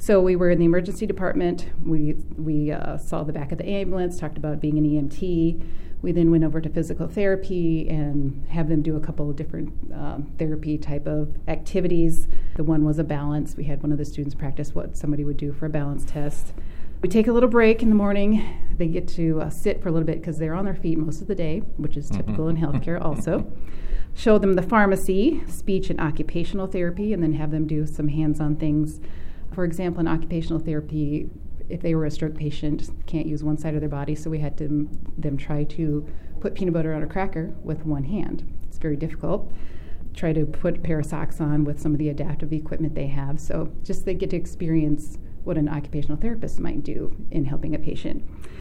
So we were in the emergency department. We saw the back of the ambulance, talked about being an EMT. We then went over to physical therapy and have them do a couple of different therapy type of activities. The one was a balance. We had one of the students practice what somebody would do for a balance test. We take a little break in the morning. They get to sit for a little bit because they're on their feet most of the day, which is typical in healthcare also. Show them the pharmacy, speech and occupational therapy, and then have them do some hands-on things. For example, in occupational therapy, if they were a stroke patient, can't use one side of their body, so we had them try to put peanut butter on a cracker with one hand. It's very difficult. Try to put a pair of socks on with some of the adaptive equipment they have. So just they get to experience what an occupational therapist might do in helping a patient.